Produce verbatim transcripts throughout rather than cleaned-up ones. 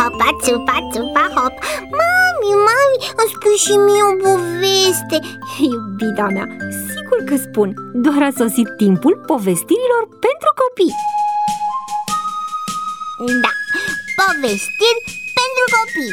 hopa, țupa, țupa, hop. Mami, mami, îmi spui și mie o poveste. Iubita mea, sigur că spun. Doar a sosit timpul povestirilor pentru copii. Da, povestiri pentru copii.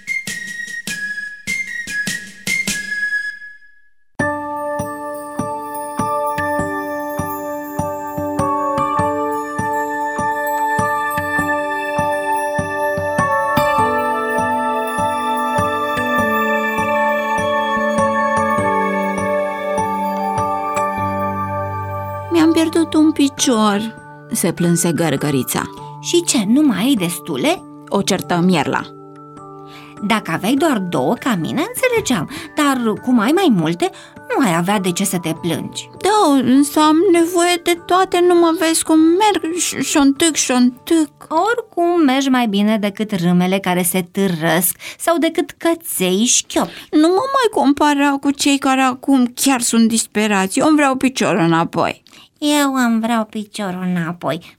Mi-am pierdut un picior, se plânse Gărgărița. Și ce, nu mai ai destule? O certă Mierla. Dacă aveai doar două ca mine, înțelegeam, dar cum ai mai multe, nu ai avea de ce să te plângi. Da, însă am nevoie de toate, nu mă vezi cum merg, șontâc, șontâc. Oricum mergi mai bine decât râmele care se târăsc sau decât căței șchiopi. Nu mă mai compara cu cei care acum chiar sunt disperați. Eu îmi vreau piciorul înapoi. Eu îmi vreau piciorul înapoi.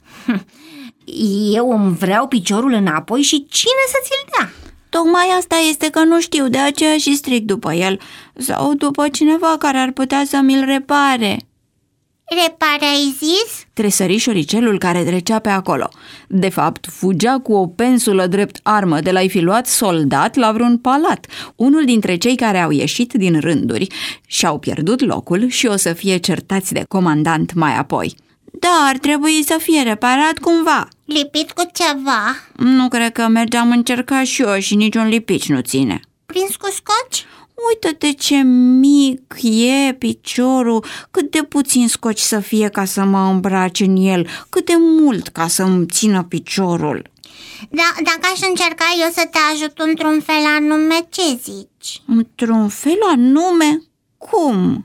Eu îmi vreau piciorul înapoi și cine să ți-l dea? Tocmai asta este că nu știu, de aceea și stric după el. Sau după cineva care ar putea să mi-l repare. Repare, ai zis? Tresări șoricelul care trecea pe acolo. De fapt, fugea cu o pensulă drept armă de l-ai fi luat soldat la vreun palat. Unul dintre cei care au ieșit din rânduri și-au pierdut locul și o să fie certați de comandant mai apoi. Da, ar trebui să fie reparat cumva. Lipit cu ceva? Nu cred că merge, am încercat și eu și niciun lipici nu ține. Prins cu scoci? Uită-te ce mic e piciorul, cât de puțin scoci să fie ca să mă îmbrace în el, cât de mult ca să-mi țină piciorul. Da, dacă aș încerca eu să te ajut într-un fel anume, ce zici? Într-un fel anume? Cum?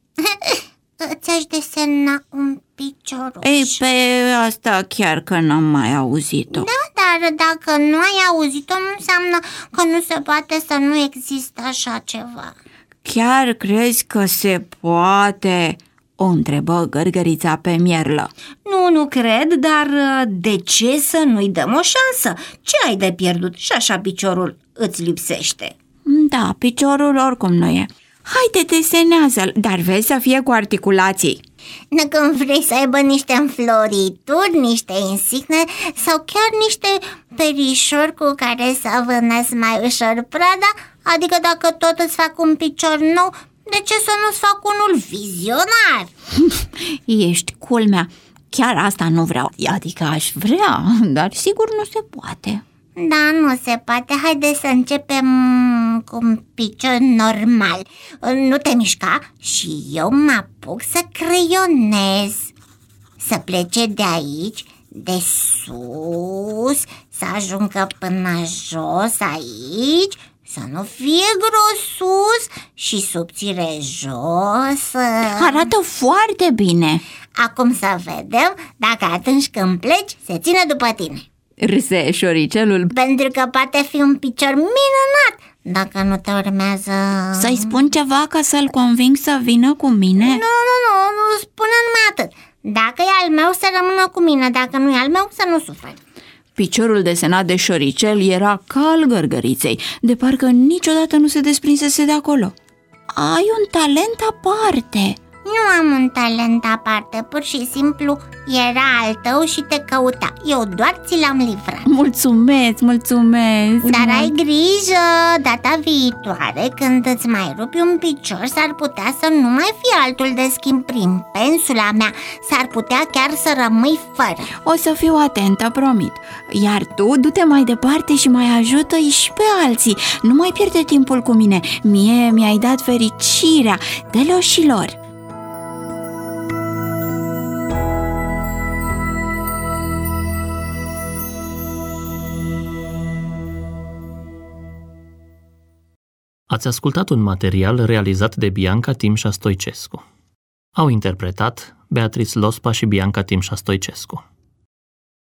Ți-aș desena un picioruș. Ei, pe asta chiar că n-am mai auzit-o. Da, dar dacă nu ai auzit-o, nu înseamnă că nu se poate să nu există așa ceva. Chiar crezi că se poate? O întrebă Gărgărița pe Mierlă. Nu, nu cred, dar de ce să nu-i dăm o șansă? Ce ai de pierdut? Și așa piciorul îți lipsește. Da, piciorul oricum nu e. Haide, desenează-l, dar vezi să fie cu articulații. Când vrei să aibă niște înflorituri, niște insigne sau chiar niște perișori cu care să vânezi mai ușor prada, adică dacă tot îți fac un picior nou, de ce să nu-ți fac unul vizionar? Ești culmea, chiar asta nu vreau, adică aș vrea, dar sigur nu se poate. Da, nu se poate. Haide să începem cu un picior normal. Nu te mișca și eu mă apuc să creionez. Să plece de aici, de sus, să ajungă până jos aici, să nu fie grosus și subțire jos. Arată foarte bine. Acum să vedem dacă atunci când pleci se ține după tine. Râse șoricelul. Pentru că poate fi un picior minunat dacă nu te urmează. Să-i spun ceva ca să-l conving să vină cu mine? Nu, nu, nu, nu spune numai atât. Dacă e al meu, să rămână cu mine. Dacă nu e al meu, să nu suferi. Piciorul desenat de șoricel era ca al Gărgăriței, de parcă niciodată nu se desprinsese de acolo. Ai un talent aparte. Nu am un talent aparte, pur și simplu era al tău și te căuta. Eu doar ți l-am livrat. Mulțumesc, mulțumesc. Dar mult. ai grijă, data viitoare, când îți mai rupi un picior, s-ar putea să nu mai fie altul de schimb prin pensula mea. S-ar putea chiar să rămâi fără. O să fiu atentă, promit. Iar tu du-te mai departe și mai ajută-i și pe alții. Nu mai pierde timpul cu mine. Mie mi-ai dat fericirea. Dă-le-o și lor. Ați ascultat un material realizat de Bianca Timșa Stoicescu. Au interpretat Beatrice Lospa și Bianca Timșa Stoicescu.